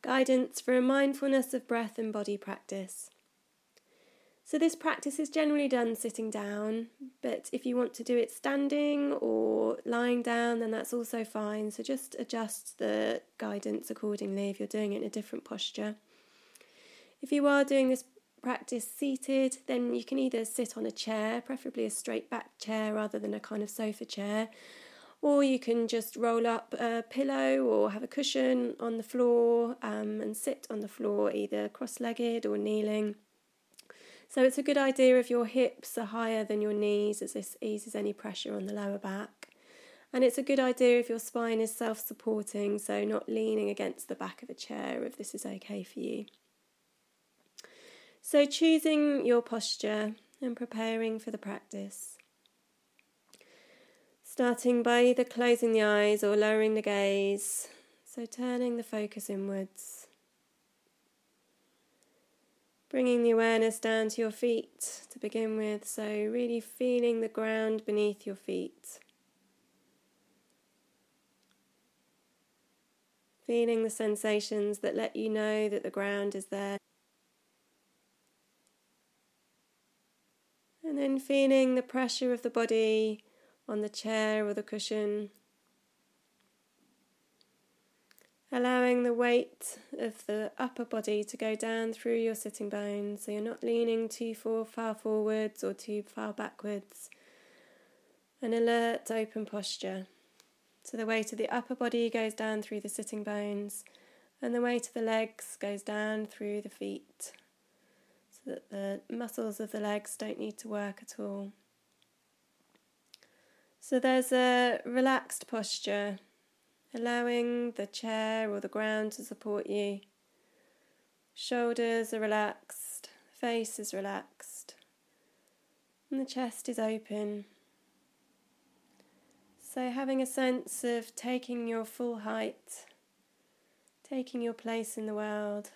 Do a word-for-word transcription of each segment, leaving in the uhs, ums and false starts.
guidance for a mindfulness of breath and body practice. So this practice is generally done sitting down, but if you want to do it standing or lying down, then that's also fine. So just adjust the guidance accordingly if you're doing it in a different posture. If you are doing this practice seated, then you can either sit on a chair, preferably a straight back chair rather than a kind of sofa chair, or you can just roll up a pillow or have a cushion on the floor um, and sit on the floor either cross-legged or kneeling. So it's a good idea if your hips are higher than your knees, as this eases any pressure on the lower back. And it's a good idea if your spine is self-supporting, so not leaning against the back of a chair if this is okay for you. So choosing your posture and preparing for the practice. Starting by either closing the eyes or lowering the gaze, so turning the focus inwards. Bringing the awareness down to your feet to begin with, so really feeling the ground beneath your feet. Feeling the sensations that let you know that the ground is there. And then feeling the pressure of the body on the chair or the cushion, allowing the weight of the upper body to go down through your sitting bones, so you're not leaning too far, far forwards or too far backwards. An alert, open posture. So the weight of the upper body goes down through the sitting bones, and the weight of the legs goes down through the feet, so that the muscles of the legs don't need to work at all. So there's a relaxed posture, allowing the chair or the ground to support you. Shoulders are relaxed, face is relaxed, and the chest is open. So having a sense of taking your full height, taking your place in the world,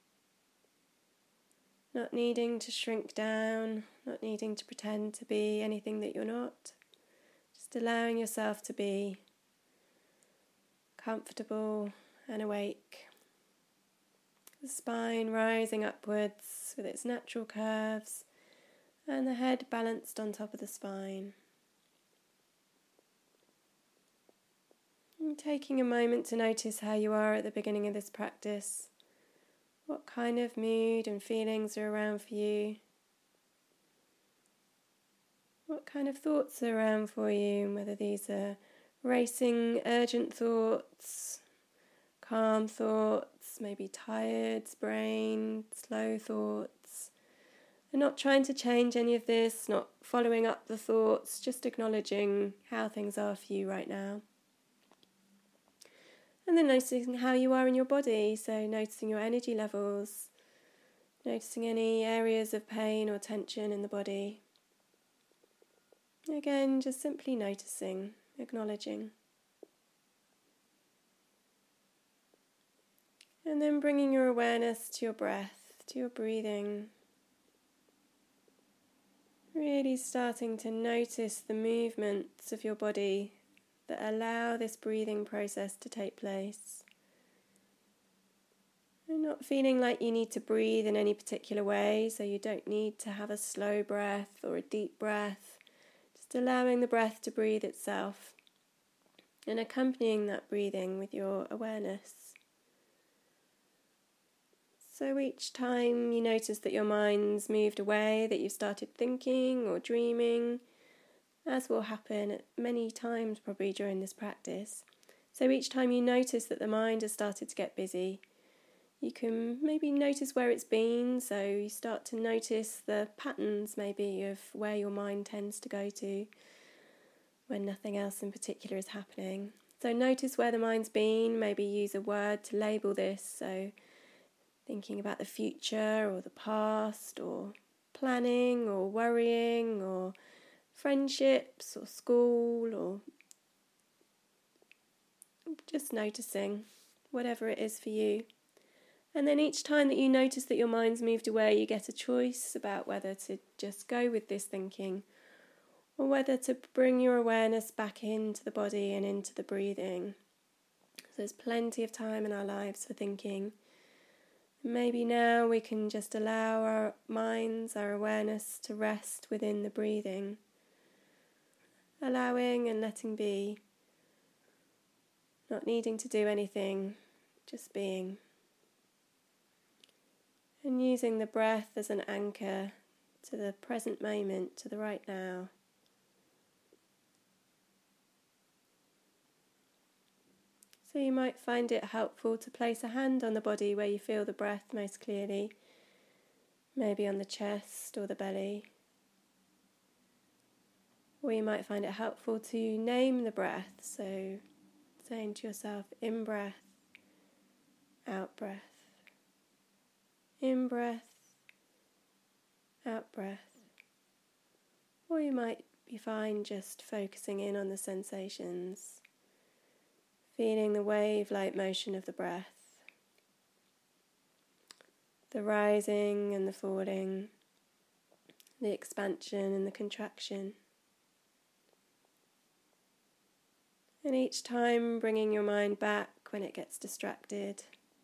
not needing to shrink down, not needing to pretend to be anything that you're not. Just allowing yourself to be comfortable and awake. The spine rising upwards with its natural curves and the head balanced on top of the spine. And taking a moment to notice how you are at the beginning of this practice. What kind of mood and feelings are around for you? What kind of thoughts are around for you, and whether these are racing, urgent thoughts, calm thoughts, maybe tired brain, slow thoughts. And not trying to change any of this, not following up the thoughts, just acknowledging how things are for you right now. And then noticing how you are in your body, so noticing your energy levels, noticing any areas of pain or tension in the body. Again, just simply noticing, acknowledging. And then bringing your awareness to your breath, to your breathing. Really starting to notice the movements of your body that allow this breathing process to take place. And not feeling like you need to breathe in any particular way, so you don't need to have a slow breath or a deep breath. Just allowing the breath to breathe itself and accompanying that breathing with your awareness. So each time you notice that your mind's moved away, that you've started thinking or dreaming, as will happen many times probably during this practice. So each time you notice that the mind has started to get busy, you can maybe notice where it's been, so you start to notice the patterns maybe of where your mind tends to go to when nothing else in particular is happening. So notice where the mind's been, maybe use a word to label this, so thinking about the future or the past or planning or worrying or friendships or school or just noticing whatever it is for you. And then each time that you notice that your mind's moved away, you get a choice about whether to just go with this thinking or whether to bring your awareness back into the body and into the breathing. So there's plenty of time in our lives for thinking. Maybe now we can just allow our minds, our awareness to rest within the breathing, allowing and letting be, not needing to do anything, just being. And using the breath as an anchor to the present moment, to the right now. So you might find it helpful to place a hand on the body where you feel the breath most clearly, maybe on the chest or the belly. Or you might find it helpful to name the breath, so saying to yourself, in breath, out breath, in breath, out breath. Or you might be fine just focusing in on the sensations, feeling the wave-like motion of the breath, the rising and the falling, the expansion and the contraction. And each time bringing your mind back when it gets distracted,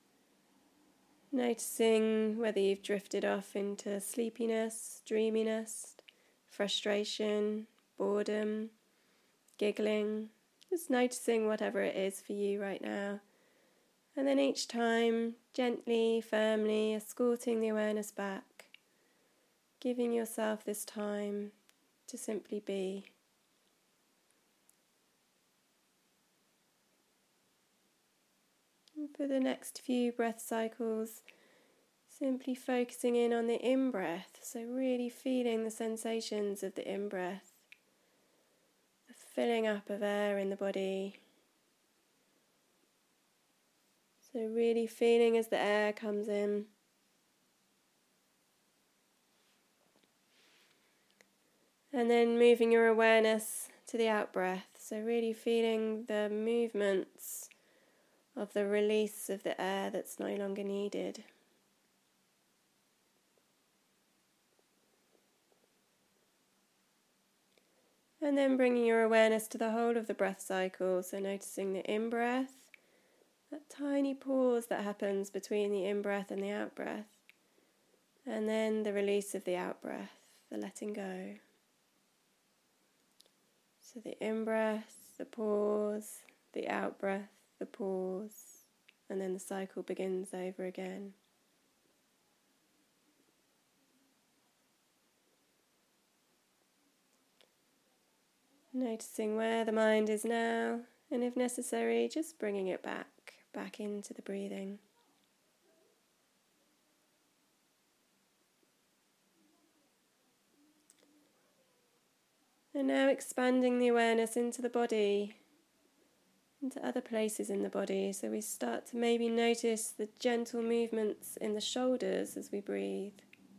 noticing whether you've drifted off into sleepiness, dreaminess, frustration, boredom, giggling. Just noticing whatever it is for you right now. And then each time, gently, firmly escorting the awareness back, giving yourself this time to simply be. And for the next few breath cycles, simply focusing in on the in-breath, so really feeling the sensations of the in-breath. Filling up of air in the body. So really feeling as the air comes in. And then moving your awareness to the out-breath. So really feeling the movements of the release of the air that's no longer needed. And then bringing your awareness to the whole of the breath cycle, so noticing the in-breath, that tiny pause that happens between the in-breath and the out-breath, and then the release of the out-breath, the letting go. So the in-breath, the pause, the out-breath, the pause, and then the cycle begins over again. Noticing where the mind is now, and if necessary, just bringing it back, back into the breathing. And now expanding the awareness into the body, into other places in the body, so we start to maybe notice the gentle movements in the shoulders as we breathe,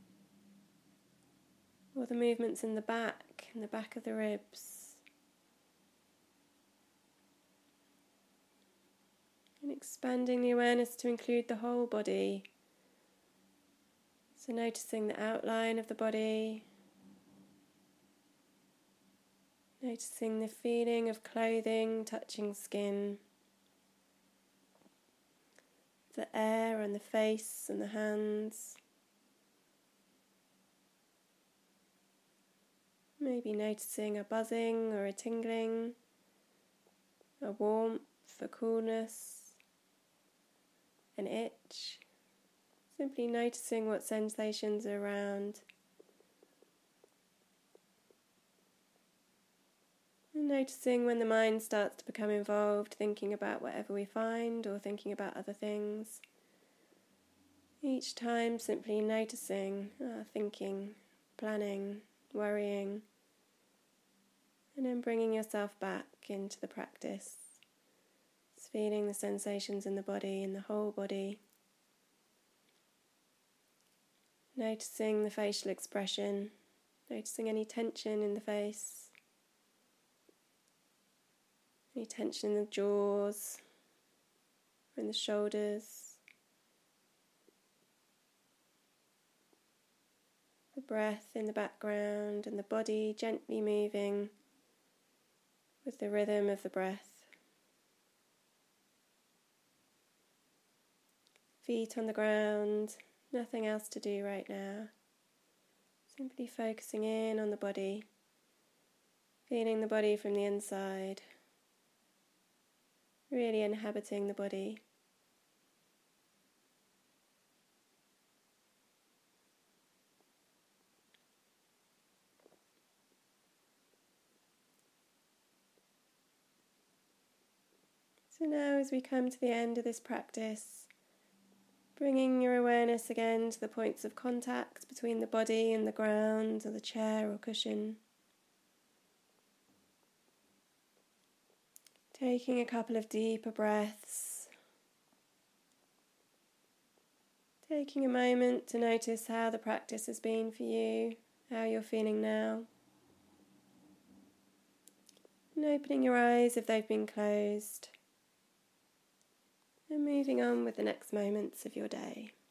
or the movements in the back, in the back of the ribs. And expanding the awareness to include the whole body. So noticing the outline of the body. Noticing the feeling of clothing touching skin. The air on the face and the hands. Maybe noticing a buzzing or a tingling. A warmth, a coolness. An itch, simply noticing what sensations are around, and noticing when the mind starts to become involved, thinking about whatever we find or thinking about other things. Each time simply noticing, uh, thinking, planning, worrying, and then bringing yourself back into the practice. Feeling the sensations in the body, in the whole body. Noticing the facial expression, noticing any tension in the face, any tension in the jaws, or in the shoulders. The breath in the background and the body gently moving with the rhythm of the breath. feet on the ground, nothing else to do right now. Simply focusing in on the body, feeling the body from the inside, really inhabiting the body. So now as we come to the end of this practice, bringing your awareness again to the points of contact between the body and the ground or the chair or cushion. Taking a couple of deeper breaths. Taking a moment to notice how the practice has been for you, how you're feeling now. And opening your eyes if they've been closed. And moving on with the next moments of your day.